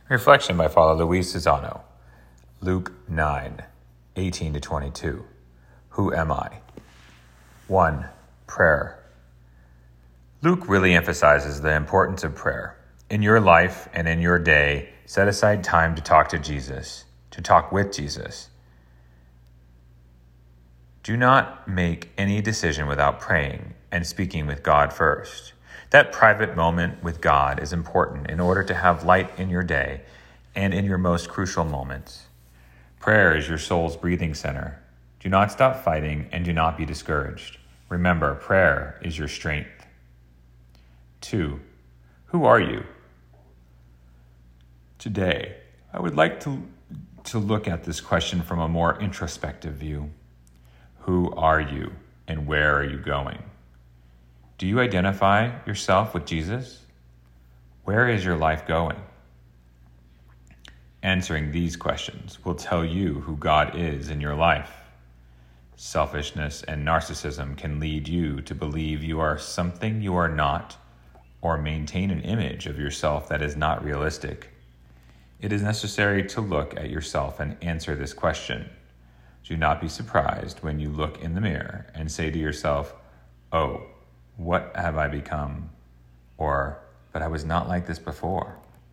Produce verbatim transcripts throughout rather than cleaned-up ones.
Reflection by Father Luis Susano. Luke nine, eighteen to twenty-two. Who am I? one. Prayer. Luke really emphasizes the importance of prayer. In your life and in your day, set aside time to talk to Jesus, to talk with Jesus. Do not make any decision without praying and speaking with God first. That private moment with God is important in order to have light in your day and in your most crucial moments. Prayer is your soul's breathing center. Do not stop fighting and do not be discouraged. Remember, prayer is your strength. two. Who are you? Today, I would like to, to look at this question from a more introspective view. Who are you and where are you going? Do you identify yourself with Jesus? Where is your life going? Answering these questions will tell you who God is in your life. Selfishness and narcissism can lead you to believe you are something you are not, or maintain an image of yourself that is not realistic. It is necessary to look at yourself and answer this question. Do not be surprised when you look in the mirror and say to yourself, "Oh, what have I become?" Or, "But I was not like this before."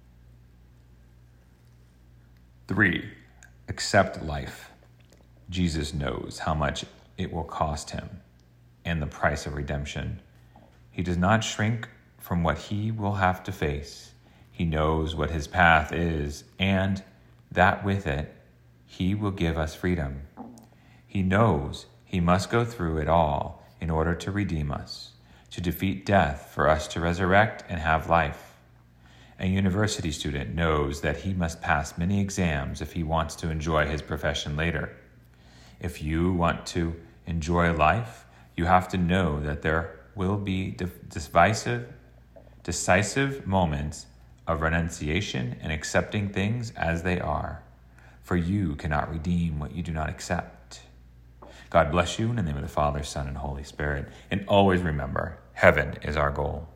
three. Accept life. Jesus knows how much it will cost him and the price of redemption. He does not shrink from what he will have to face. He knows what his path is, and that with it, he will give us freedom. He knows he must go through it all in order to redeem us, to defeat death for us to resurrect and have life. A university student knows that he must pass many exams if he wants to enjoy his profession later. If you want to enjoy life, you have to know that there will be decisive, decisive moments of renunciation and accepting things as they are. For you cannot redeem what you do not accept. God bless you in the name of the Father, Son, and Holy Spirit. And always remember, heaven is our goal.